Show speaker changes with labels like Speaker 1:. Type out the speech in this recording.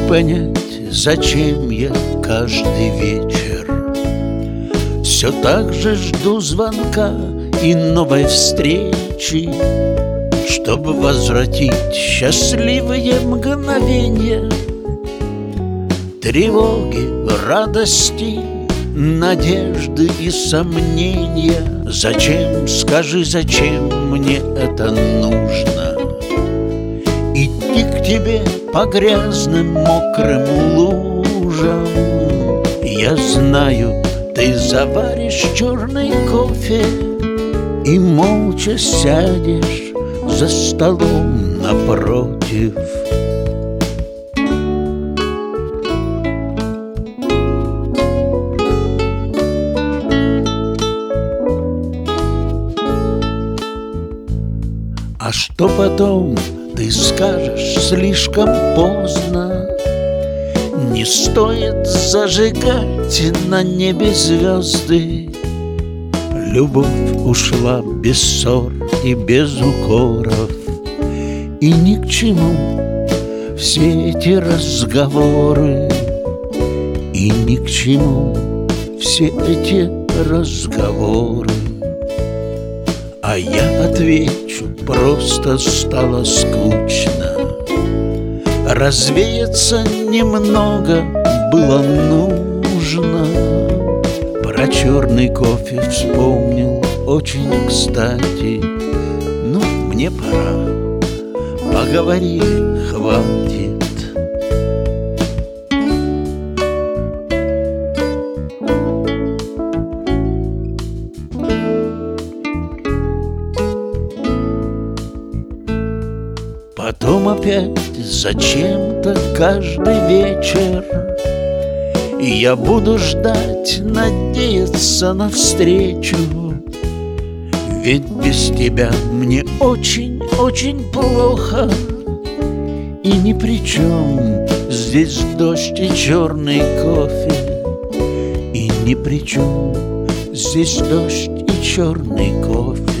Speaker 1: понять, зачем я каждый вечер все так же жду звонка и новой встречи, чтобы возвратить счастливые мгновения, тревоги, радости, надежды и сомнения. Зачем, скажи, зачем мне это нужно? Идти к тебе по грязным мокрым лужам. Я знаю, ты заваришь черный кофе и молча сядешь за столом напротив. А что потом, ты скажешь слишком поздно. Не стоит зажигать на небе звезды. Любовь ушла без ссор и без укоров, и ни к чему все эти разговоры, и ни к чему все эти разговоры. А я отвечу, просто стало скучно. Развеяться немного было нужно. Про черный кофе вспомнил очень кстати. Ну, мне пора, поговорили, хватит. Потом опять зачем-то каждый вечер я буду ждать, надеяться на встречу. Ведь без тебя мне очень-очень плохо. И ни при чем здесь дождь и черный кофе. И ни при чем здесь дождь и черный кофе.